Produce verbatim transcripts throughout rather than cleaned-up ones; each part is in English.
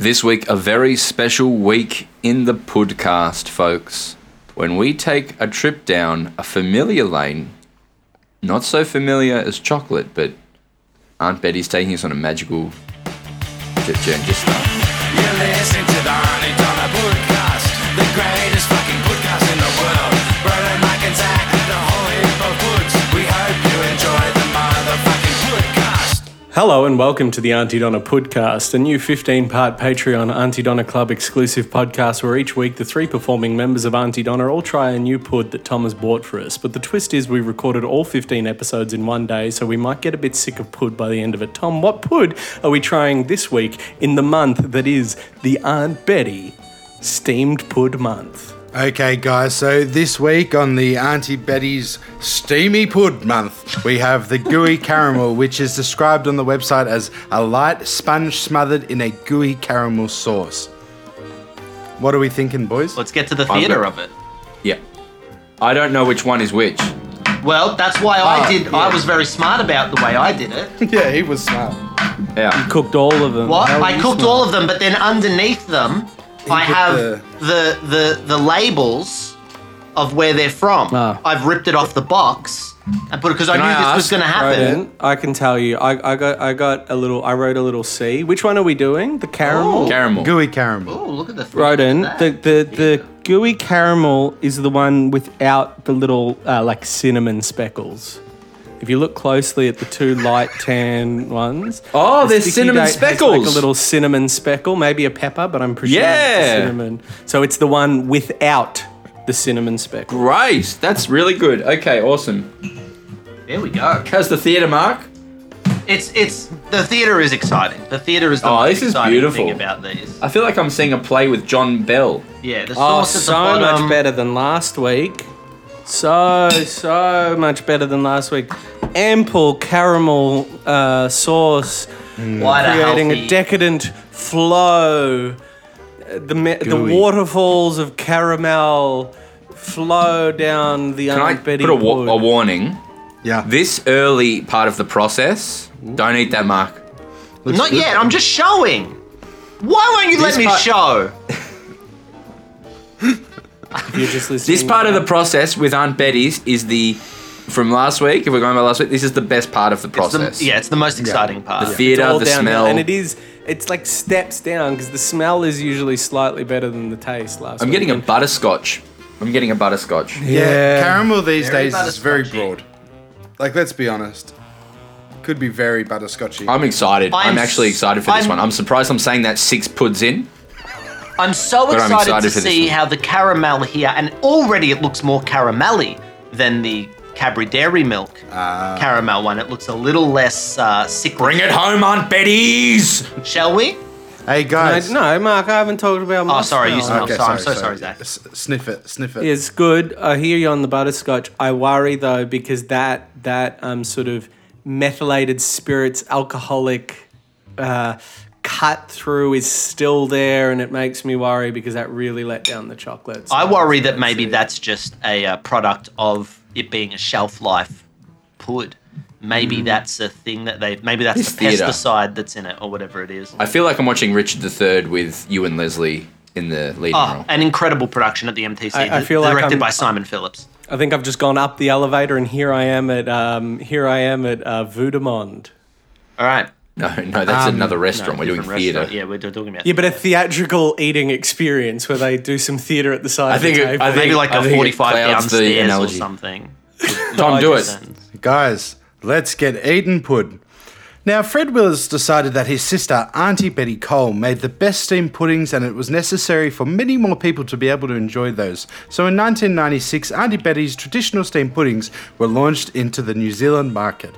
This week, a very special week in the podcast, folks. When we take a trip down a familiar lane, not so familiar as chocolate, but Aunt Betty's taking us on a magical journey. Just start. You're listening to the Auntie Donna podcast, the greatest fucking podcast in the world. Brother Mike and Zach, the whole heap of hoods. We hope you enjoy the motherfucking podcast. Hello and welcome to the Auntie Donna podcast, a new fifteen-part Patreon Auntie Donna Club exclusive podcast where each week the three performing members of Auntie Donna all try a new pud that Tom has bought for us. But the twist is we recorded all fifteen episodes in one day, so we might get a bit sick of pud by the end of it. Tom, what pud are we trying this week in the month that is the Aunt Betty Steamed Pud Month? Okay, guys, so this week on the Auntie Betty's Steamy Pud Month, we have the gooey caramel, which is described on the website as a light sponge smothered in a gooey caramel sauce. What are we thinking, boys? Let's get to the theatre got- of it. Yeah. I don't know which one is which. Well, that's why Ah, I did. yeah. I was very smart about the way I did it. Yeah, he was smart. Yeah. Cooked all of them. What? How are I you cooked smart? all of them, but then underneath them, I put have the- the... the the labels of where they're from. Ah. I've ripped it off the box and put it because I Can knew I this was ask, going to happen. Roden, I can tell you, I, I got, I got a little, I wrote a little C. Which one are we doing? The caramel. Oh. Caramel. Gooey caramel. Oh, look at the. Roden, look the at the, that. the gooey caramel is the one without the little uh, like cinnamon speckles. If you look closely at the two light tan ones, Oh, the there's sticky cinnamon date has, speckles. like a little cinnamon speckle, maybe a pepper, but I'm presuming Yeah. it's the cinnamon. So it's the one without the cinnamon speckle. Great. That's really good. Okay, awesome. There we go. How's the theatre, Mark? It's it's the theatre is exciting. The theatre is the Oh, most this is exciting beautiful. thing about these. I feel like I'm seeing a play with John Bell. Yeah, the Oh, sauce at the so bottom. much better than last week. So, so much better than last week. Ample caramel uh, sauce, Quite a creating healthy- a decadent flow. Uh, The me- the Gooey. waterfalls of caramel flow down the Can I Aunt Betty put a, wa- pud. a warning? Yeah. This early part of the process, don't eat that, Mark. Not yet. I'm just showing. Why won't you This let me part- show? You're just listening This part of the now. process with Aunt Betty's is the, from last week, if we're going by last week, this is the best part of the It's the- process. yeah, it's the most exciting part. The theatre, It's all the downhill, smell. and it is. It's like steps down because the smell is usually slightly better than the taste. Last I'm week. getting a butterscotch. I'm getting a butterscotch. Yeah, caramel these Very days is very butterscotchy. broad. Like, let's be honest. Could be very butterscotchy. I'm excited. I'm, I'm actually s- excited for this I'm- one. I'm surprised I'm saying that six puds in. I'm so But I'm excited, excited to for this see one. how the caramel here, and already it looks more caramelly than the Cadbury Dairy Milk caramel one. It looks a little less uh, sickly. Bring it home, Aunt Betty's! Shall we? Hey, guys. No, no, Mark, I haven't talked about my Oh, sorry, you smell. smell. sorry, I'm so sorry, Zach. S- sniff it, sniff it. It's good. I hear you on the butterscotch. I worry though because that that um sort of methylated spirits alcoholic uh, cut through is still there, and it makes me worry because that really let down the chocolates. I worry that maybe that's just a uh, product of it being a shelf life pud. Maybe that's a thing that they. Maybe that's This the theatre. pesticide that's in it or whatever it is. I feel like I'm watching Richard the Third with you and Leslie in the leading Oh, role. an incredible production at the M T C. I- I di- feel like directed I'm- by Simon Phillips. I think I've just gone up the elevator, and here I am at um here I am at uh, Voudemond. All right. No, no, that's another restaurant. We're doing Different theatre. restaurant. Yeah, we're talking about. Yeah, but a theatrical eating experience where they do some theatre at the side I of think the it- table. I think- Maybe like I a think it forty-five clouds the downstairs or analogy. something. Tom, do it. Guys, let's get eaten pud. Now, Fred Willis decided that his sister, Auntie Betty Cole, made the best steamed puddings and it was necessary for many more people to be able to enjoy those. So in nineteen ninety-six, Auntie Betty's traditional steamed puddings were launched into the New Zealand market.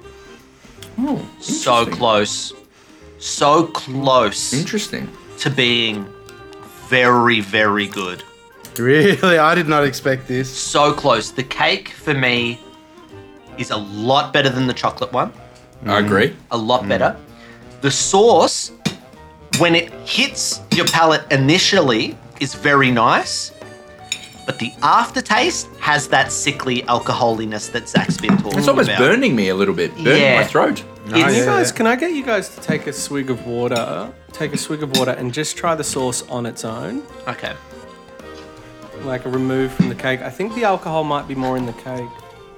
So close. So close Interesting. to being very, very good. Really? I did not expect this. So close. The cake for me is a lot better than the chocolate one. I agree. A lot better. The sauce, when it hits your palate initially, is very nice. But the aftertaste has that sickly alcoholiness that Zach's been talking It's almost about. burning me a little bit. Burning Yeah. my throat. Can you It's- guys? Can I get you guys to take a swig of water? Take a swig of water and just try the sauce on its own, Okay. like a remove from the cake. I think the alcohol might be more in the cake.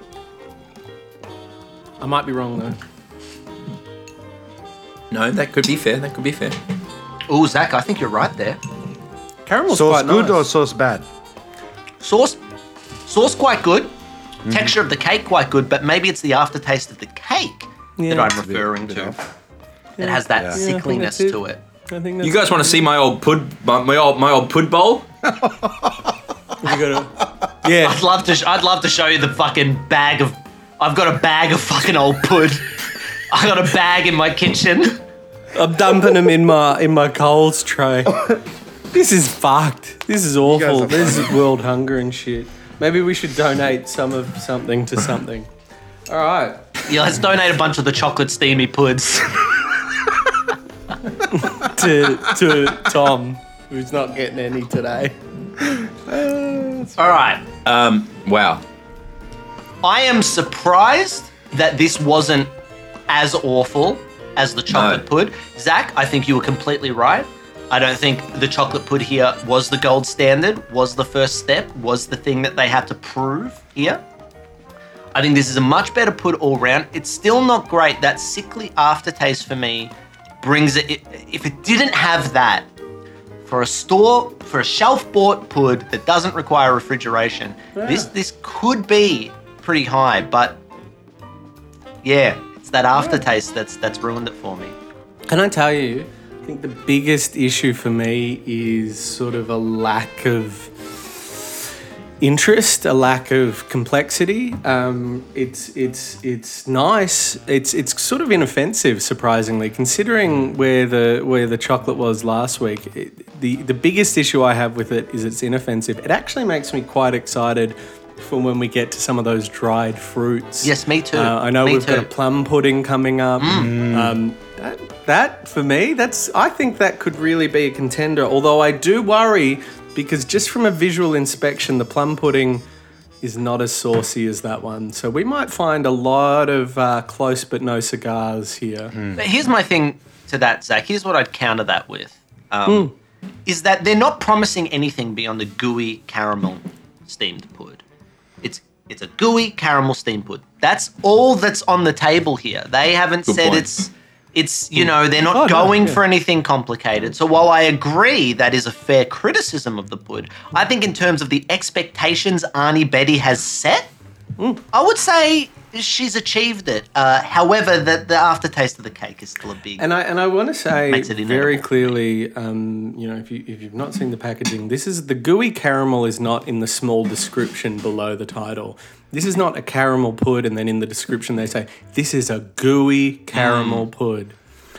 I might be wrong though. No, that could be fair. That could be fair. Ooh, Zach, I think you're right there. Caramel's Sauce quite good nice. or sauce bad? Sauce, sauce quite good. Mm-hmm. Texture of the cake quite good, but maybe it's the aftertaste of the cake Yeah. that I'm It's a bit- referring bit to. off. It has that Yeah. Yeah, I think sickliness that's it. to it. I think that's You guys want to see my old pud, my, my old my old pud bowl? We gotta, yeah. I'd love to. Sh- I'd love to show you the fucking bag of. I've got a bag of fucking old pud. I got a bag in my kitchen. I'm dumping them in my in my Coles tray. This is fucked. This is awful. are This is world hunger and shit. Maybe we should donate some of something to something. All right. Yeah, let's donate a bunch of the chocolate steamy puds. To to Tom, who's not getting any today. All right. Um, wow. I am surprised that this wasn't as awful as the chocolate No. pud. Zach, I think you were completely right. I don't think the chocolate pud here was the gold standard, was the first step, was the thing that they had to prove here. I think this is a much better pud all round. It's still not great. That sickly aftertaste for me brings it. If it didn't have that, for a store, for a shelf-bought pud that doesn't require refrigeration, this this could be pretty high. But yeah, it's that aftertaste that's that's ruined it for me. Can I tell you? I think the biggest issue for me is sort of a lack of interest, a lack of complexity. Um, it's it's it's nice. It's it's sort of inoffensive, surprisingly, considering where the where the chocolate was last week. It, the the biggest issue I have with it is it's inoffensive. It actually makes me quite excited for when we get to some of those dried fruits. Yes, me too. Uh, I know Me we've got too. a plum pudding coming up. Um, that, that for me, that's I think that could really be a contender. Although I do worry because just from a visual inspection, the plum pudding is not as saucy as that one. So we might find a lot of uh, close but no cigars here. But here's my thing to that, Zach. Here's what I'd counter that with. Um, Is that they're not promising anything beyond the gooey caramel steamed pud. It's it's a gooey caramel steamed pud. That's all that's on the table here. They haven't Good said point. it's it's you know they're not Oh, no, going yeah. for anything complicated. So while I agree that is a fair criticism of the pud, I think in terms of the expectations Arnie Betty has set, I would say she's achieved it. Uh, however, the, the aftertaste of the cake is still a big. And I and I want to say Makes it very inedible. clearly, um, you know, if you if you've not seen the packaging, this is the gooey caramel is not in the small description below the title. This is not a caramel pud, and then in the description they say this is a gooey caramel pud,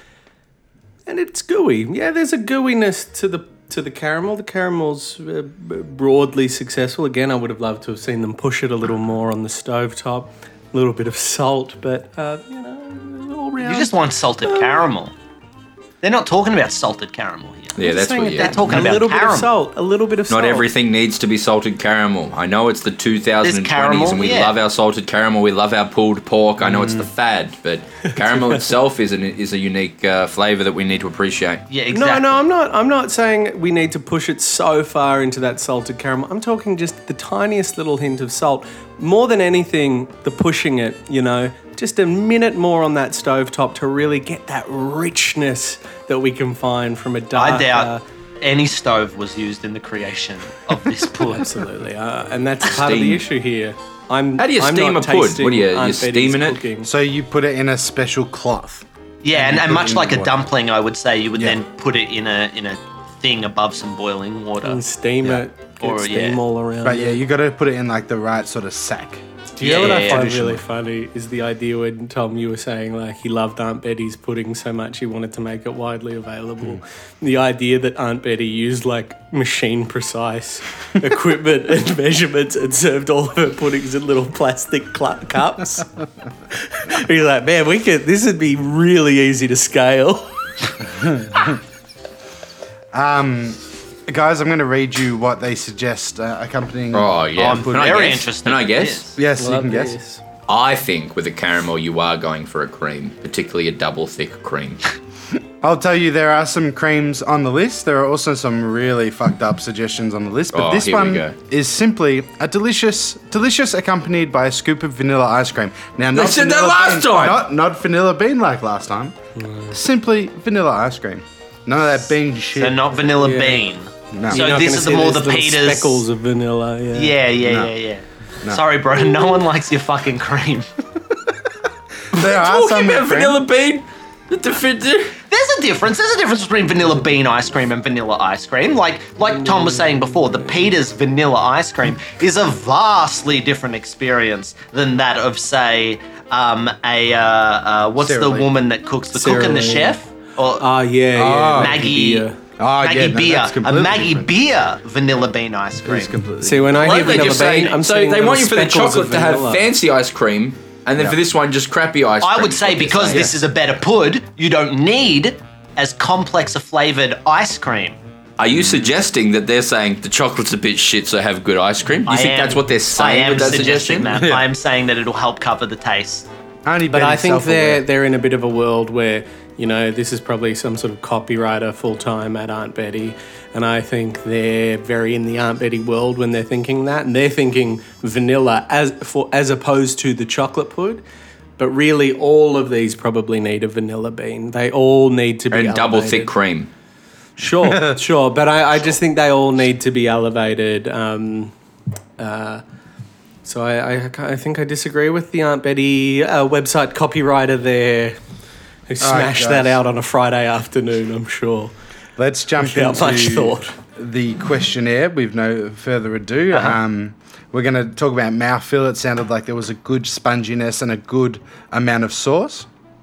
and it's gooey. Yeah, there's a gooiness to the to the caramel. The caramel's uh, b- broadly successful. Again, I would have loved to have seen them push it a little more on the stovetop. A little bit of salt, but uh, you know, all round. You just want salted caramel. They're not talking about salted caramel here. Yeah, that's saying what. it- Yeah. They're talking a about little bit caramel. of salt. A little bit of salt. Not everything needs to be salted caramel. I know it's the two thousand twenties caramel, and we yeah. love our salted caramel. We love our pulled pork. I know it's the fad, but caramel itself is an, is a unique uh, flavour that we need to appreciate. Yeah, exactly. No, no, I'm not. I'm not saying we need to push it so far into that salted caramel. I'm talking just the tiniest little hint of salt. More than anything, the pushing it. You know, just a minute more on that stovetop to really get that richness that we can find from a dark. I doubt uh, any stove was used in the creation of this pud. absolutely, uh, and that's part of the Steam. issue here. I'm. How do you I'm steam not a pud? tasting What do you- Aunt you're Betty's steaming it? cooking. So you put it in a special cloth. Yeah, and, and put it much in like a water. dumpling, I would say you would Yeah. then put it in a in a thing above some boiling water. And steam Yeah. it. Get Or, steam yeah. all around. But yeah, it. you got to put it in like the right sort of sack. Do you know what I Yeah, find traditionally. really funny is the idea when Tom, you were saying like he loved Aunt Betty's pudding so much he wanted to make it widely available. The idea that Aunt Betty used like machine precise equipment and measurements and served all of her puddings in little plastic cl- cups. He's like, man, we could. This would be really easy to scale. Um, guys, I'm going to read you what they suggest uh, accompanying. Oh yeah. I'm Can I very guess? interested Can I in guess? this. Yes, you Love can guess. this. I think with a caramel, you are going for a cream, particularly a double thick cream. I'll tell you, there are some creams on the list. There are also some really fucked up suggestions on the list. But Oh, this here we one go. is simply a delicious, delicious accompanied by a scoop of vanilla ice cream. Now, not They said that vanilla last bean, time. Not, not vanilla bean like last time. Simply vanilla ice cream. None of that bean shit. So not vanilla Yeah. bean. No. So You're not this gonna is the see more those the little Peters. speckles of vanilla. Yeah. Yeah, yeah, No. yeah, yeah. Sorry, bro. No one likes your fucking cream. There are Talking some about with cream. vanilla bean. The defender. There's a difference. There's a difference between vanilla bean ice cream and vanilla ice cream. Like like Tom was saying before, the Peters vanilla ice cream is a vastly different experience than that of, say, um, a uh, uh, what's Sara the Lee. woman that cooks the Sara cook and the Lee. chef? Or Ah, yeah, yeah. Oh. Maggie. Yeah. Oh, Maggie yeah, no, beer, that's a completely Maggie different. beer vanilla bean ice cream. It's completely See, when I Why hear don't they vanilla just say, bean, I'm so seeing they want you little for the speckles of chocolate to have vanilla. fancy ice cream, and then Yeah. for this one, just crappy ice cream. I would is say what they're because saying. this is a better pud, you don't need as complex a flavored ice cream. Are you suggesting that they're saying the chocolate's a bit shit, so have good ice cream? You I think am- that's what they're saying I am with that suggesting suggestion? that. I am saying that it'll help cover the taste. Only But Betty's I think self-aware. they're they're in a bit of a world where, you know, this is probably some sort of copywriter full time at Aunt Betty, and I think they're very in the Aunt Betty world when they're thinking that, and they're thinking vanilla as for as opposed to the chocolate pud. But really, all of these probably need a vanilla bean. They all need to be And double elevated. thick cream. Sure, sure. But I, I just think they all need to be elevated. Um, uh, so I, I, I think I disagree with the Aunt Betty uh, website copywriter there who smashed guys. that out on a Friday afternoon, I'm sure. Let's jump Without into much thought. the questionnaire with no further ado. Um, we're going to talk about mouthfeel. It sounded like there was a good sponginess and a good amount of sauce.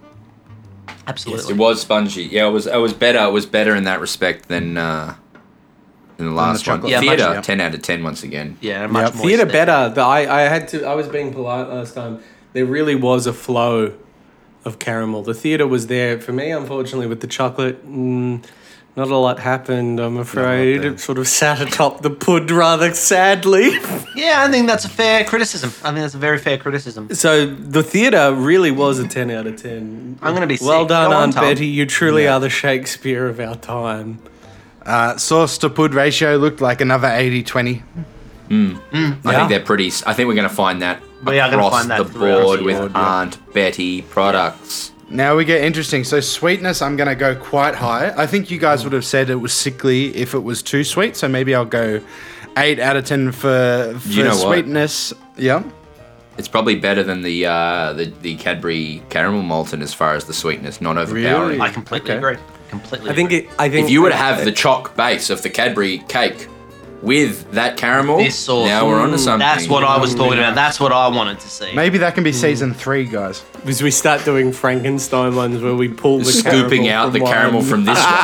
Absolutely. It was spongy. Yeah, it was. It was better. It was better in that respect than uh, than the last one. chocolate. Yeah, much- Theatre, yeah. ten out of ten once again. Yeah, much Yep. more. Theatre better. The, I, I had to. I was being polite last time. There really was a flow of caramel. The theatre was there for me. Unfortunately, with the chocolate, mm, not a lot happened. I'm afraid there. it sort of sat atop the pud rather sadly. Yeah, I think that's a fair criticism. I think that's a very fair criticism. So the theatre really was a ten out of ten. I'm gonna be well sick. done, Go on, Aunt Tom. Betty. You truly are the Shakespeare of our time. Uh, sauce to pud ratio looked like another eighty twenty. I Yeah. think they're pretty. I think we're going to find that We are gonna across find that the throughout board the with board, yeah. Aunt Betty products. Now we get interesting. So sweetness, I'm going to go quite high. I think you guys would have said it was sickly if it was too sweet. So maybe I'll go eight out of ten for, for You know what? sweetness. Yeah. It's probably better than the uh, the the Cadbury caramel Molten as far as the sweetness, not overpowering. Really? I completely Okay. agree. Completely. I think agree. it. I think If you were to have the chalk base of the Cadbury cake with that caramel, This sauce. now we're onto something. That's what I was talking about. That's what I wanted to see. Maybe that can be season three, guys. as we start doing Frankenstein ones where we pull the Scooping caramel out the from caramel one. from this one.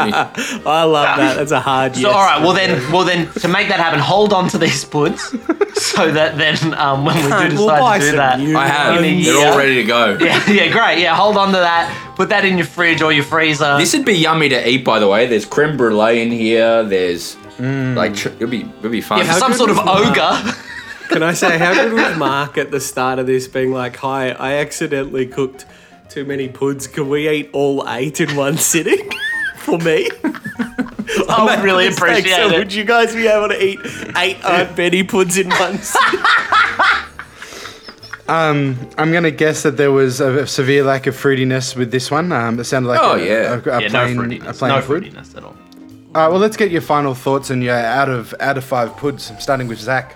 I love that. That's a hard. So yes. all right, well then, well then, to make that happen, hold on to these puds, so that then um, when we do Can't- we'll buy decide to do some that, new I have. in a They're year- all ready to go. Yeah, yeah, great. Yeah, hold on to that. Put that in your fridge or your freezer. This would be yummy to eat, by the way. There's creme brulee in here. There's like tr- it'll be it'll be fun. yeah, for How some good sort of was Mark? ogre. Can I say how good was Mark at the start of this being like, "Hi, I accidentally cooked too many puds. Can we eat all eight in one sitting for me?" I would really Mistake, appreciate so it. Would you guys be able to eat eight Aunt Betty puds in one sitting? Um, I'm going to guess that there was a severe lack of fruitiness with this one. Um, it sounded like Oh, a, yeah. a, a yeah, plain, no a fruitiness. plain No food. fruitiness at all. All right, well, let's get your final thoughts and your out of out of five puds, starting with Zach.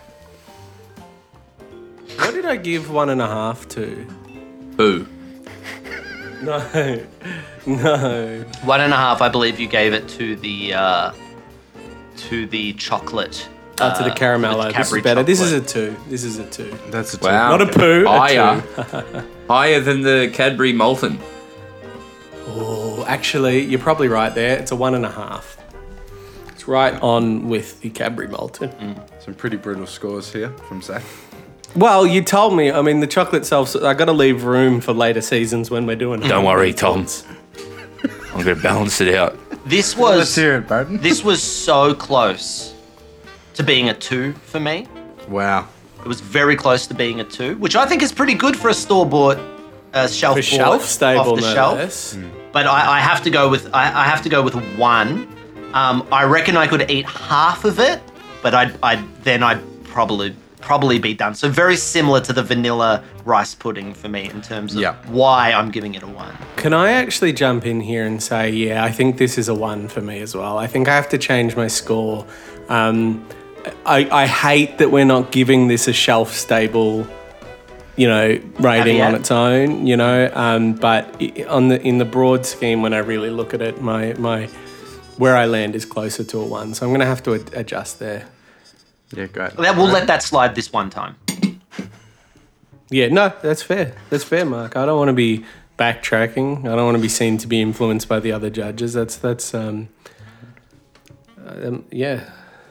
What did I give one and a half to? Who? No, no. One and a half, I believe you gave it to the uh, to the chocolate. Oh, to the uh, caramello. with This is Cadbury better. This is chocolate. a two. This is a two. That's a two. Wow. Not a poo. a Higher. two. Higher than the Cadbury Molten. Oh, actually, you're probably right there. It's a one and a half. It's right on with the Cadbury Molten. Some pretty brutal scores here from Zach. Well, you told me. I mean, the chocolate self. I got to leave room for later seasons when we're doing. Don't worry, Tom. I'm going to balance it out. This Let's was hear it, Bowden. this was so close to being a two for me. Wow. It was very close to being a two, which I think is pretty good for a store-bought uh, shelf For board shelf stable, off the no shelf. less. But I, I have to go with I, I have to go with one. Um, I reckon I could eat half of it, but I'd, I'd then I'd probably probably be done. So very similar to the vanilla rice pudding for me in terms of Yeah. why I'm giving it a one. Can I actually jump in here and say, yeah, I think this is a one for me as well. I think I have to change my score. Um, I, I hate that we're not giving this a shelf stable, you know, rating Caveat. on its own, you know. Um, but i- on the in the broad scheme, when I really look at it, my my where I land is closer to a one. So I'm going to have to ad- adjust there. Yeah, great. That- We'll let that slide this one time. Yeah, no, that's fair. That's fair, Mark. I don't want to be backtracking. I don't want to be seen to be influenced by the other judges. That's that's um, um yeah.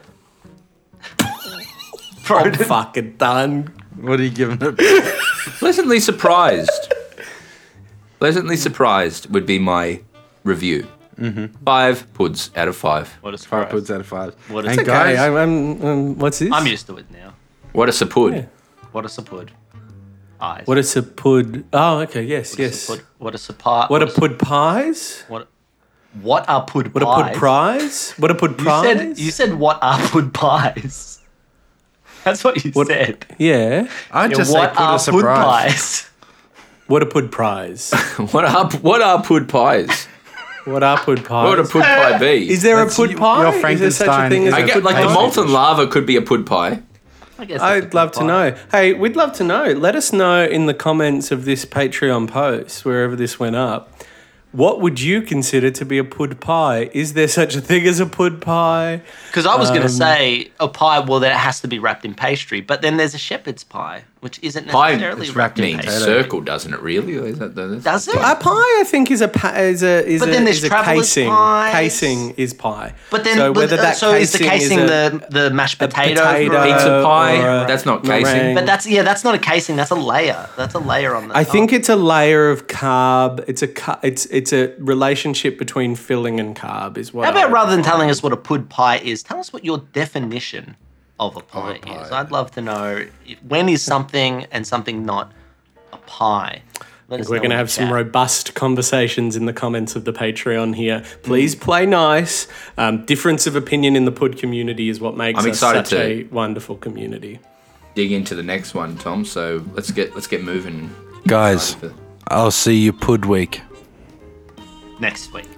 I'm fucking done. What are you giving it? Pleasantly surprised. Pleasantly surprised would be my review. Mm-hmm. Five puds out of five. What a Five surprise. puds out of five. What a and surprise. Okay, guys, I'm, I'm, um, what's this? I'm used to it now. What a sapud. Yeah. What a sapud. Eyes. What a sapud. Oh, okay, yes, What a yes. sapud. What a sapud. What a pud pies? What, what are pud What a pies? pud prize? What a pud You prize? said, you said what are pud pies? That's what you What- said. Yeah. I'd Yeah, just say what put are a pud surprise. pies? What a pud prize? What are what are pud pies? What are pud pies? What would a pud pie be? Is there That's a pud your- pie? your Is there such a Frankenstein thing as is I a get pud like the pie? molten lava could be a pud pie. I guess that's a I'd pud love to pie. know. Hey, we'd love to know. Let us know in the comments of this Patreon post, wherever this went up. What would you consider to be a pud pie? Is there such a thing as a pud pie? Because I was going Um, to say a pie, well, then it has to be wrapped in pastry. But then there's a shepherd's pie, which isn't Pie necessarily is wrapped in means pastry. circle, doesn't it? Really? Is that the, Does it? A pie, I think, is a pa- is a is But a, then there's is a traveller's casing. pies. Casing is pie. But then, so but, whether uh, that so is the casing a- the the mashed potato? potato Pizza pie? or a That's not casing. meringue. But that's yeah, that's not a casing. That's a layer. That's a layer on the. I think top. it's a layer of carb. It's a ca- it's it's a relationship between filling and carb is what. How about I- rather than telling us what a pud pie is, tell us what your definition of a pie, is. I'd love to know if, when is something and something not a pie. Let us We're know going to in have the some chat. robust conversations in the comments of the Patreon here. Please play nice. Um, difference of opinion in the Pud community is what makes I'm us excited such to- a wonderful community. dig into the next one, Tom. So let's get let's get moving. Guys, I'll see you pud week. next week.